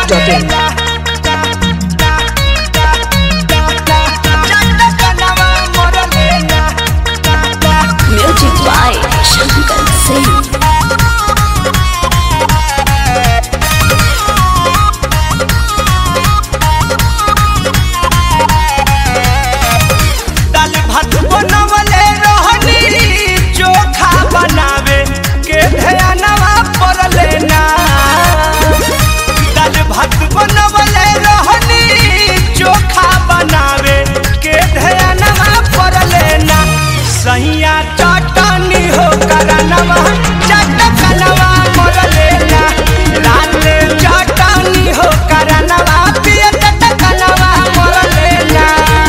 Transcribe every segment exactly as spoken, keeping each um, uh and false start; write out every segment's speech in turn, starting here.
Dot in. Music by Shankar Singh. दाल भात बनवले रहनी चोखा बनावे के ध्यानवा पड़ले ना। दाल भात बनवले रहनी चोखा बनावे के ध्यानवा पड़ले ना। सैया चटनी हो करनवा चटकनवा मरले ना। रात चटनी हो करनवा पिए चटकनवा मरले ना।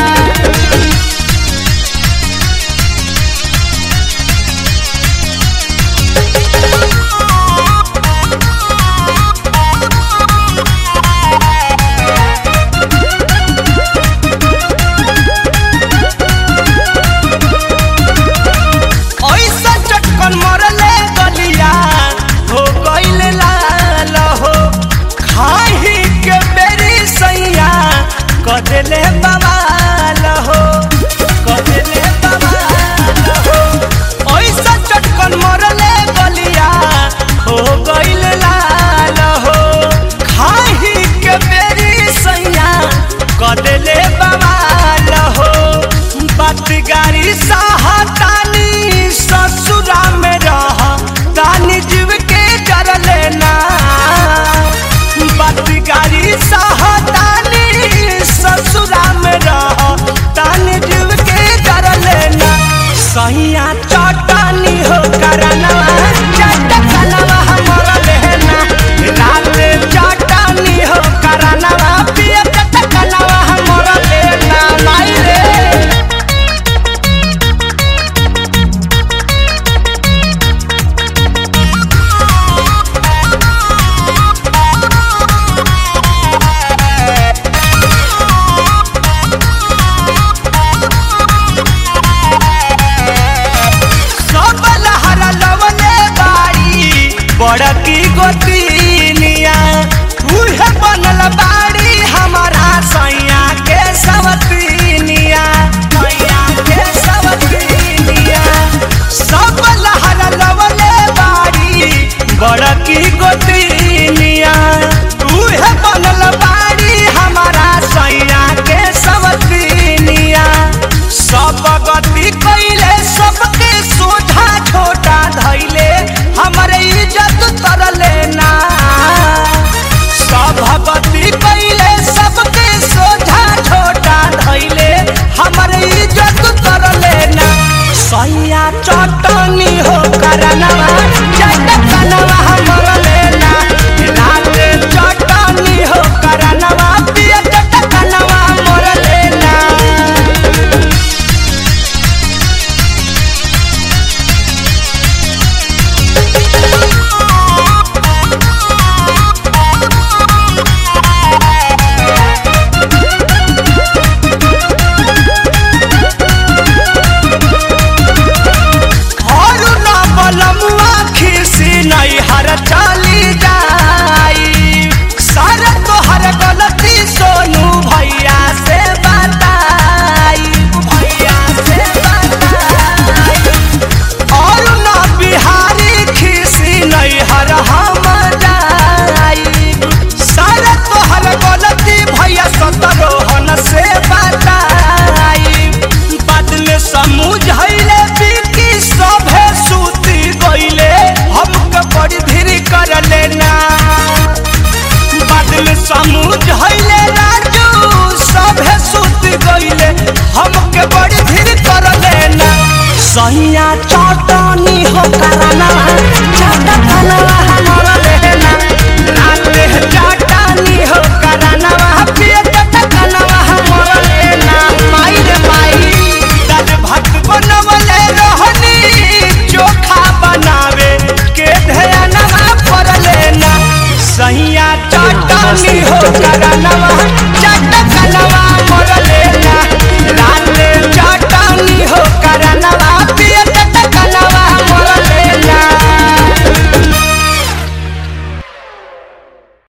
ऐसा चटकन मरले गलिया हो गइले लाल हो। खाही के बेरी सैया कदेले बवाल हो कदेले बवाल हो। ऐसा चटकन मरले गलिया हो गइले लाल हो। खाही के बेरी सैया कदेले बवाल हो। बात गारी साहतानी ससुरा में रह तानी जीव के कर लेना। बात गारी साहतानी ससुरा में रह तानी जीव के कर लेना। सैया चटनी हो करनवा चटकनवा हमर लेना। रात चटनी हो करनवा पिए चटकनवा हमर लेना। माई रे बड़की गोतिनिया उहे बनल बाड़ी हमारा सैया के सवतिनिया। सैया के सवतिनिया सब लहरा लवले बाड़ी बड़की गोतिनिया उहे बनल बाड़ी हमारा सैया के सवतिनिया। सब गति कैले सबके सोझा छोटा धैले हमारे इज्जत तरले ना। सब भगती कैले सबके सोझा छोटा धैले हमारे इज्जत तरले ना। सैया चटनी हो करनवा चटकनवा हमर लेना। रात चटनी हो करनवा पिए चटकनवा हमर लेना। हर चाली जाई सर तो हर गलती सोनू भैया से बताई भैया से बताई। और ना बिहारी खीसी नहीं हर हम जाई सर तो हर गलती भैया सतरोहन से बताई। बाद में समझ हईले बिकी सभे सूती गईले हमके बड़ी धीरे कर लेना। बाद में समझ हईले राजू सभे सूत गईले हमके बड़ी धीरे कर लेना। सैया चटनी हो करनवा